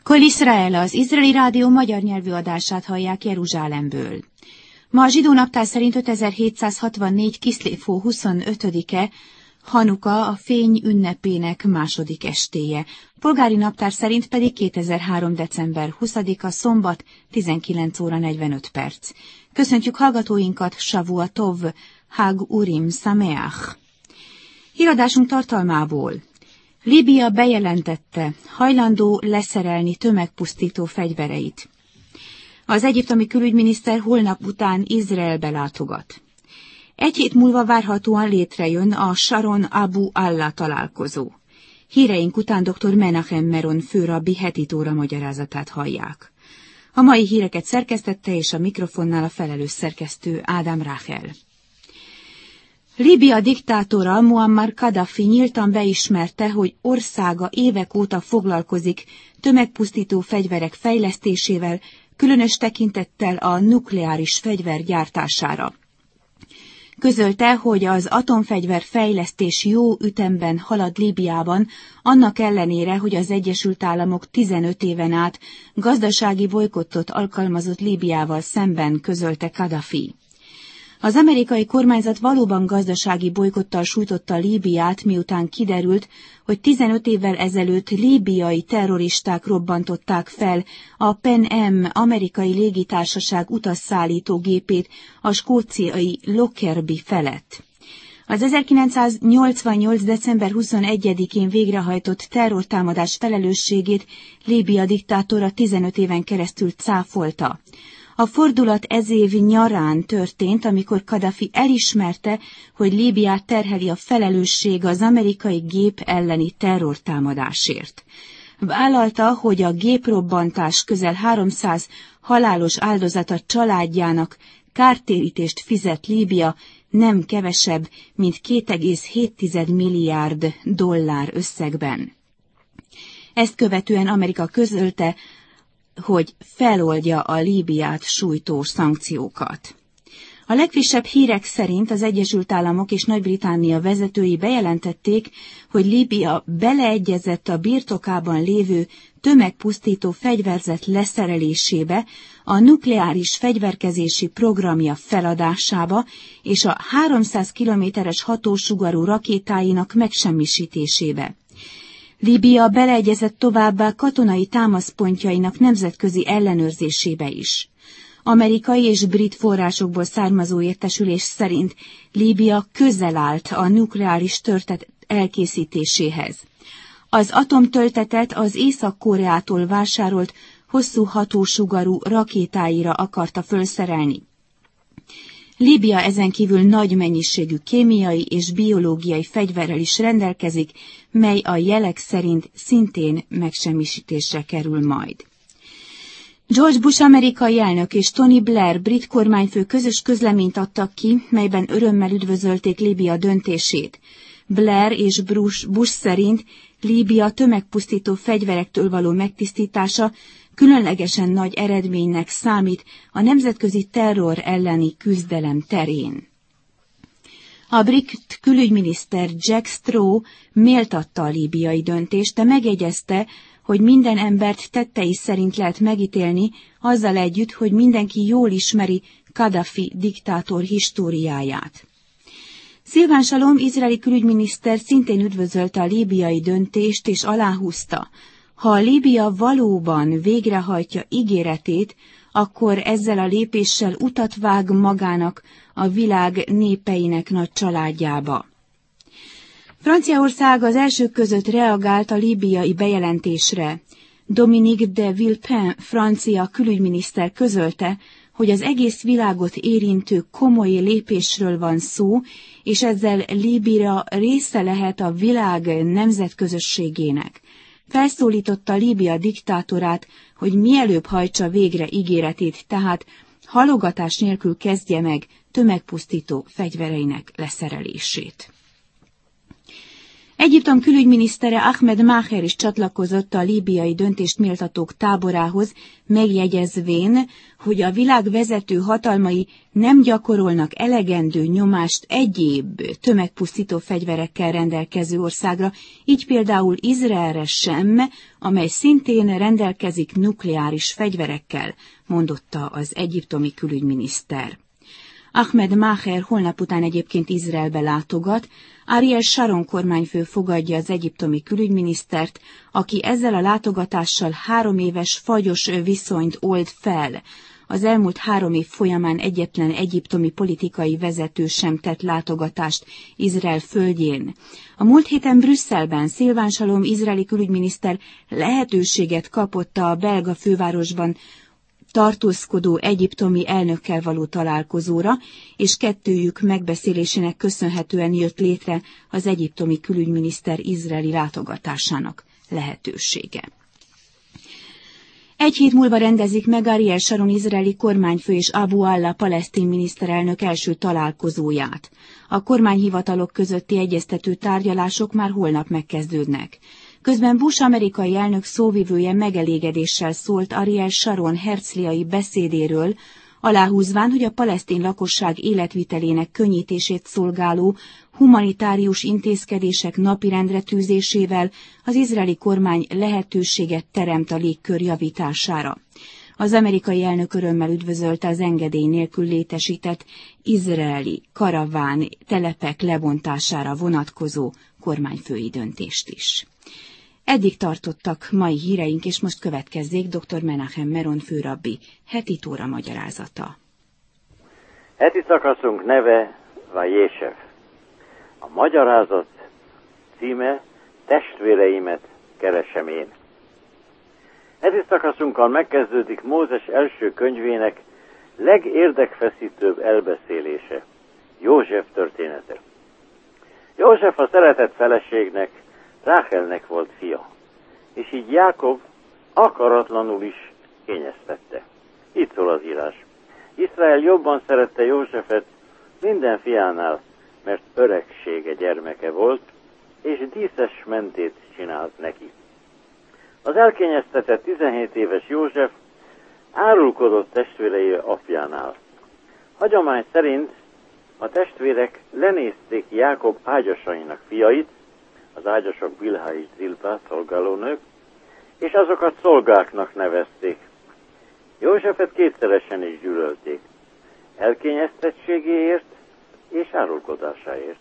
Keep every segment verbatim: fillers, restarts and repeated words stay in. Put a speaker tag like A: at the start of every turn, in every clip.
A: Kol Israel, az izraeli rádió magyar nyelvű adását hallják Jeruzsálemből. Ma a zsidó naptár szerint ötezer-hétszázhatvannégy Kiszlév-hó huszonötödike, Hanuka, a fény ünnepének második estéje. Polgári naptár szerint pedig kétezer-három december huszadika, szombat, tizenkilenc óra negyvenöt perc. Köszöntjük hallgatóinkat, Savua Tov, Hag Urim Sameach. Híradásunk tartalmából. Líbia bejelentette, hajlandó leszerelni tömegpusztító fegyvereit. Az egyiptomi külügyminiszter holnap után Izraelbe látogat. Egy hét múlva várhatóan létrejön a Sharon Abu Allah találkozó. Híreink után dr. Menachem Meron főrabbi heti tóra magyarázatát hallják. A mai híreket szerkesztette és a mikrofonnál a felelős szerkesztő Ádám Ráhel. Líbia diktátora Muammar Kadhafi nyíltan beismerte, hogy országa évek óta foglalkozik tömegpusztító fegyverek fejlesztésével, különös tekintettel a nukleáris fegyver gyártására. Közölte, hogy az atomfegyver fejlesztés jó ütemben halad Líbiában, annak ellenére, hogy az Egyesült Államok tizenöt éven át gazdasági bolykottot alkalmazott Líbiával szemben, közölte Kadhafi. Az amerikai kormányzat valóban gazdasági bolykottal sújtotta Líbiát, miután kiderült, hogy tizenöt évvel ezelőtt líbiai terroristák robbantották fel a Pan Am amerikai légitársaság utasszállító gépét a skóciai Lockerbie felett. Az ezerkilencszáznyolcvannyolc december huszonegyedikén végrehajtott terrortámadás felelősségét Líbia diktátora tizenöt éven keresztül cáfolta. A fordulat ez év nyarán történt, amikor Kadhafi elismerte, hogy Líbiát terheli a felelősség az amerikai gép elleni terrortámadásért. Vállalta, hogy a géprobbantás közel háromszáz halálos áldozata családjának kártérítést fizet Líbia, nem kevesebb, mint két egész hét milliárd dollár összegben. Ezt követően Amerika közölte, hogy feloldja a Líbiát sújtó szankciókat. A legfrissebb hírek szerint az Egyesült Államok és Nagy-Britannia vezetői bejelentették, hogy Líbia beleegyezett a birtokában lévő tömegpusztító fegyverzet leszerelésébe, a nukleáris fegyverkezési programja feladásába és a háromszáz kilométeres hatósugarú rakétáinak megsemmisítésébe. Líbia beleegyezett továbbá katonai támaszpontjainak nemzetközi ellenőrzésébe is. Amerikai és brit forrásokból származó értesülés szerint Líbia közel állt a nukleáris töltet elkészítéséhez. Az atomtöltetet az Észak-Koreától vásárolt hosszú hatósugarú rakétáira akarta fölszerelni. Líbia ezen kívül nagy mennyiségű kémiai és biológiai fegyverrel is rendelkezik, mely a jelek szerint szintén megsemmisítésre kerül majd. George Bush amerikai elnök és Tony Blair brit kormányfő közös közleményt adtak ki, melyben örömmel üdvözölték Líbia döntését. Blair és Bush, Bush szerint Líbia tömegpusztító fegyverektől való megtisztítása különlegesen nagy eredménynek számít a nemzetközi terror elleni küzdelem terén. A brit külügyminiszter Jack Straw méltatta a líbiai döntést, de megjegyezte, hogy minden embert tettei szerint lehet megítélni, azzal együtt, hogy mindenki jól ismeri Kadhafi diktátor históriáját. Szilván Salom, izraeli külügyminiszter szintén üdvözölte a líbiai döntést, és aláhúzta, ha a Líbia valóban végrehajtja ígéretét, akkor ezzel a lépéssel utat vág magának a világ népeinek nagy családjába. Franciaország az elsők között reagált a líbiai bejelentésre. Dominique de Villepin francia külügyminiszter közölte, hogy az egész világot érintő komoly lépésről van szó, és ezzel Líbia része lehet a világ nemzetközösségének. Felszólította Líbia diktátorát, hogy mielőbb hajtsa végre ígéretét, tehát halogatás nélkül kezdje meg tömegpusztító fegyvereinek leszerelését. Egyiptom külügyminisztere Ahmed Maher is csatlakozott a líbiai döntést méltatók táborához, megjegyezvén, hogy a világ vezető hatalmai nem gyakorolnak elegendő nyomást egyéb tömegpusztító fegyverekkel rendelkező országra, így például Izraelre sem, amely szintén rendelkezik nukleáris fegyverekkel, mondotta az egyiptomi külügyminiszter. Ahmed Maher holnap után egyébként Izraelbe látogat, Ariel Sharon kormányfő fogadja az egyiptomi külügyminisztert, aki ezzel a látogatással három éves fagyos viszonyt old fel. Az elmúlt három év folyamán egyetlen egyiptomi politikai vezető sem tett látogatást Izrael földjén. A múlt héten Brüsszelben Szilván Salom izraeli külügyminiszter lehetőséget kapott a belga fővárosban tartózkodó egyiptomi elnökkel való találkozóra, és kettőjük megbeszélésének köszönhetően jött létre az egyiptomi külügyminiszter izraeli látogatásának lehetősége. Egy hét múlva rendezik meg Ariel Sharon izraeli kormányfő és Abu Allah palesztin miniszterelnök első találkozóját. A kormányhivatalok közötti egyeztető tárgyalások már holnap megkezdődnek. Közben Bush amerikai elnök szóvivője megelégedéssel szólt Ariel Sharon herzliai beszédéről, aláhúzván, hogy a palesztin lakosság életvitelének könnyítését szolgáló humanitárius intézkedések napirendre tűzésével az izraeli kormány lehetőséget teremt a légkör javítására. Az amerikai elnök örömmel üdvözölte az engedély nélkül létesített izraeli karaván telepek lebontására vonatkozó kormányfői döntést is. Eddig tartottak mai híreink, és most következzék dr. Menachem Meron főrabbi heti tóra magyarázata.
B: Heti szakaszunk neve Vajeshev. A magyarázat címe Testvéreimet keresem én. Heti szakaszunkkal megkezdődik Mózes első könyvének legérdekfeszítőbb elbeszélése, József története. József a szeretett feleségnek, Ráhelnek volt fia, és így Jákob akaratlanul is kényeztette. Itt szól az írás. Izrael jobban szerette Józsefet minden fiánál, mert öregsége gyermeke volt, és díszes mentét csinált neki. Az elkényeztetett tizenhét éves József árulkodott testvérei apjánál. Hagyomány szerint a testvérek lenézték Jákob ágyasainak fiait, az ágyasok Bilhá és Zilpá szolgálónők, és azokat szolgáknak nevezték. Józsefet kétszeresen is gyűlölték, elkényeztettségéért és árulkodásáért.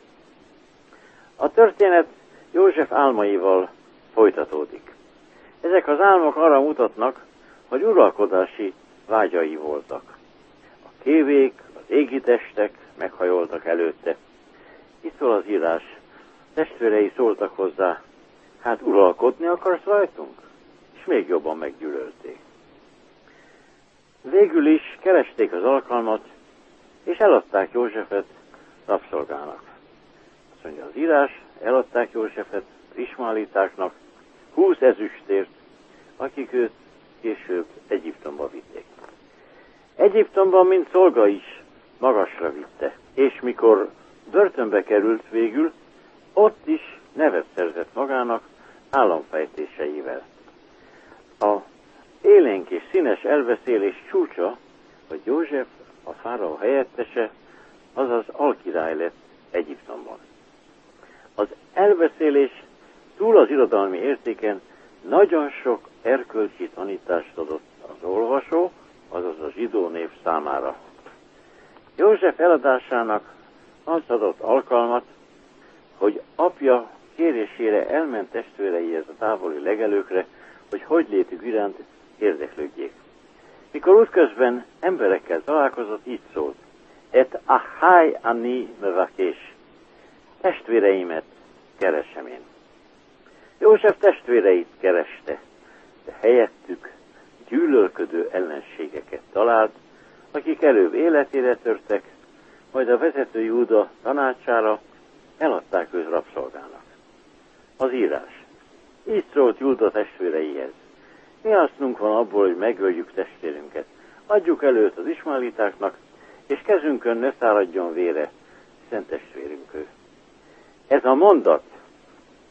B: A történet József álmaival folytatódik. Ezek az álmok arra mutatnak, hogy uralkodási vágyai voltak. A kévék, az égitestek meghajoltak előtte. Itt szól az írás. Testvérei szóltak hozzá, hát uralkodni akarsz rajtunk? És még jobban meggyűlölték. Végül is keresték az alkalmat, és eladták Józsefet rabszolgának. Azt mondja az írás, eladták Józsefet ismálitáknak húsz ezüstért, akik őt később Egyiptomba vitték. Egyiptomban mint szolga is magasra vitte, és mikor börtönbe került végül, ott is nevet szerzett magának államfejtéseivel. A élénk és színes elbeszélés csúcsa, hogy József, a fáraó helyettese, azaz alkirály lett Egyiptomban. Az elbeszélés túl az irodalmi értéken nagyon sok erkölcsi tanítást adott az olvasó, azaz a zsidó nép számára. József eladásának az adott alkalmat, hogy apja kérésére elment testvéreihez a távoli legelőkre, hogy hogy létük iránt érdeklődjék. Mikor útközben emberekkel találkozott, így szólt: Et ahai ani mevakés, testvéreimet keresem én. József testvéreit kereste, de helyettük gyűlölködő ellenségeket talált, akik előbb életére törtek, majd a vezető Júda tanácsára eladták őt rabszolgának. Az írás. Így szólt Júda testvéreihez. Mi hasznunk van abból, hogy megöljük testvérünket? Adjuk előtt az ismálitáknak, és kezünkön ne száradjon vére, hiszen testvérünk ő. Ez a mondat,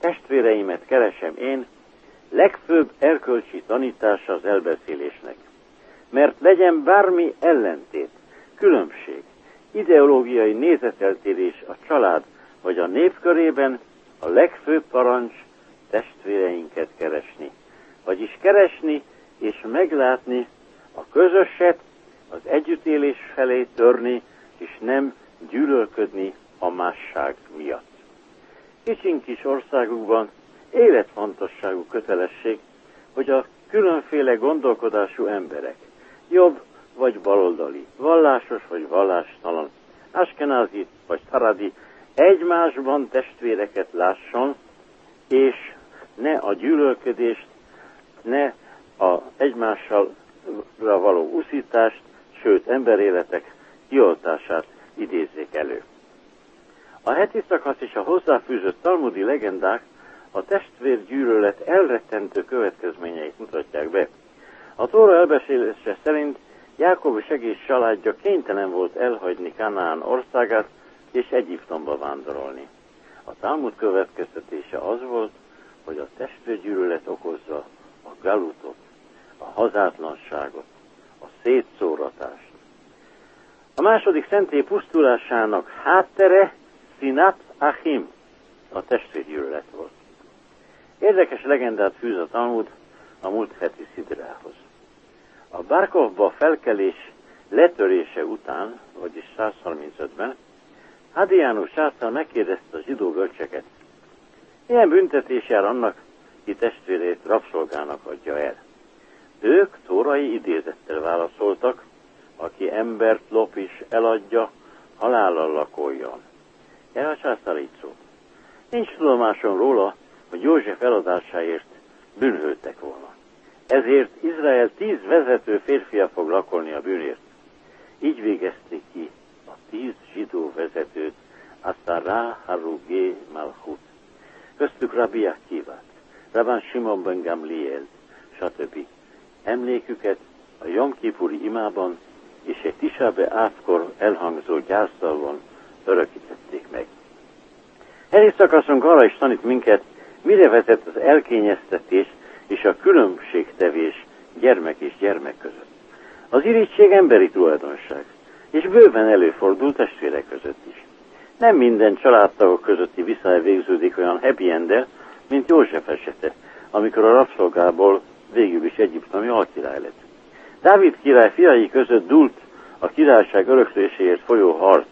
B: testvéreimet keresem én, legfőbb erkölcsi tanítása az elbeszélésnek. Mert legyen bármi ellentét, különbség, ideológiai nézeteltérés a család vagy a nép körében, a legfőbb parancs testvéreinket keresni. Vagyis keresni és meglátni a közöset, az együttélés felé törni, és nem gyűlölködni a másság miatt. Kicsiny kis országukban életfontosságú kötelesség, hogy a különféle gondolkodású emberek, jobb vagy baloldali, vallásos vagy vallástalan, askenázi vagy szfaradi, egymásban testvéreket lásson, és ne a gyűlölködést, ne a egymással való uszítást, sőt emberéletek kioltását idézzék elő. A heti szakasz és a hozzáfűzött talmudi legendák a testvérgyűlölet elrettentő következményeit mutatják be. A Tóra elbeszélése szerint Jákob és egész családja kénytelen volt elhagyni Kanaán országát és Egyiptomba vándorolni. A Talmud következtetése az volt, hogy a testvérgyűlölet okozza a galutot, a hazátlanságot, a szétszóratást. A második szentély pusztulásának háttere Sinat Achim, a testvérgyűlölet volt. Érdekes legendát fűz a Talmud a múlt heti szidrához. A Barkovba felkelés letörése után, vagyis száz harmincötben, Hadianus császár megkérdezte a zsidó bölcseket, milyen büntetés jár annak, ki testvérét rabszolgának adja el. Ők tórai idézettel válaszoltak, aki embert lop is eladja, halállal lakoljon. Erre a császár így szólt. Nincs tudomásom róla, hogy József eladásáért bűnhődtek volna. Ezért Izrael tíz vezető férfia fog lakolni a bűnért. Így végezték ki a tíz zsidó vezetőt, aztán rá Harugé Malchut. Köztük Rabbi Akivát, Rabban Simon ben Gamlielt, stb. Emléküket a Jom Kipuri imában és egy Tisá B'Ávkor elhangzó gyászszalvon örökítették meg. Heti szakaszunk arra is tanít minket, mire vezet az elkényeztetés és a különbségtevés gyermek és gyermek között. Az irigység emberi tulajdonság, és bőven előfordul testvérek között is. Nem minden családtagok közötti viszály végződik olyan happy end-el, mint József esete, amikor a rabszolgából végül is egyiptomi alkirály lett. Dávid király fiai között dúlt a királyság örökléséért folyó harc.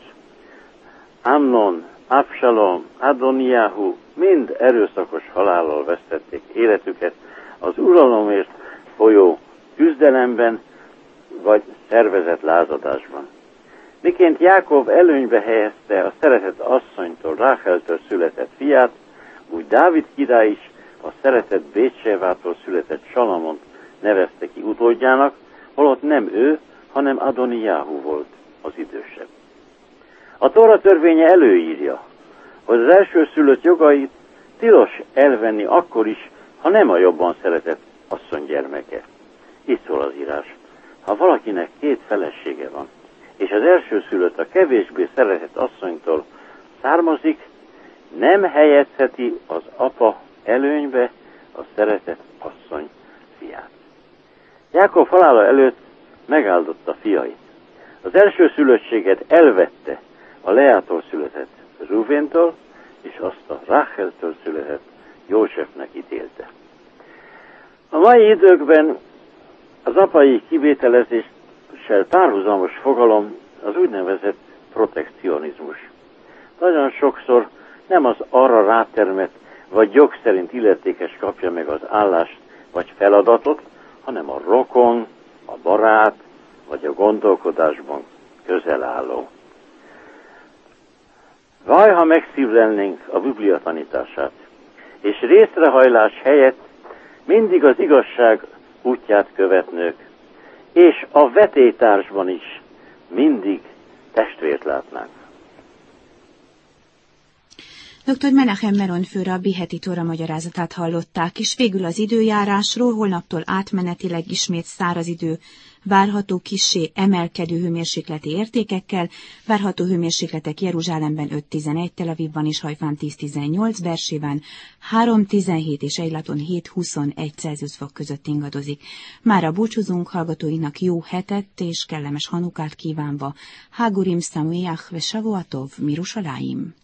B: Amnon, Absalom, Adoniahu mind erőszakos halállal vesztették életüket az uralomért folyó küzdelemben vagy szervezett lázadásban. Miként Jákob előnybe helyezte a szeretett asszonytól, Ráheltől született fiát, úgy Dávid király is a szeretett Bétsevától született Salamont nevezte ki utódjának, holott nem ő, hanem Adoniahu volt az idősebb. A Tóra törvénye előírja, hogy az elsőszülött jogait tilos elvenni akkor is, ha nem a jobban szeretett asszony gyermeke. Így szól az írás. Ha valakinek két felesége van, és az elsőszülött a kevésbé szeretett asszonytól származik, nem helyezheti az apa előnybe a szeretett asszony fiát. Jákob halála előtt megáldotta fiait. Az elsőszülöttséget elvette a Leától született Ruvéntől, és azt a Ráheltől született Józsefnek ítélte. A mai időkben az apai kivételezéssel párhuzamos fogalom az úgynevezett protekcionizmus. Nagyon sokszor nem az arra rátermett vagy jog szerint illetékes kapja meg az állást vagy feladatot, hanem a rokon, a barát vagy a gondolkodásban közel álló. Vaj, ha megszívlelnénk a Biblia tanítását, és részrehajlás helyett mindig az igazság útját követnők, és a vetélytársban is mindig testvért látnánk.
A: doktor Menachem Meron fő rabbi heti tóra magyarázatát hallották, és végül az időjárásról, holnaptól átmenetileg ismét száraz idő, várható kissé emelkedő hőmérsékleti értékekkel, várható hőmérsékletek Jeruzsálemben öt tizenegy, Tel Avivban és Hajfán tíz tizennyolc, Bersében három tizenhét és Eilaton hét huszonegy Celsius fok között ingadozik. Mára búcsúzunk, hallgatóinak jó hetet és kellemes Hanukát kívánva. Hagurim Sameach ve Shavuot Tov, Mirushalayim.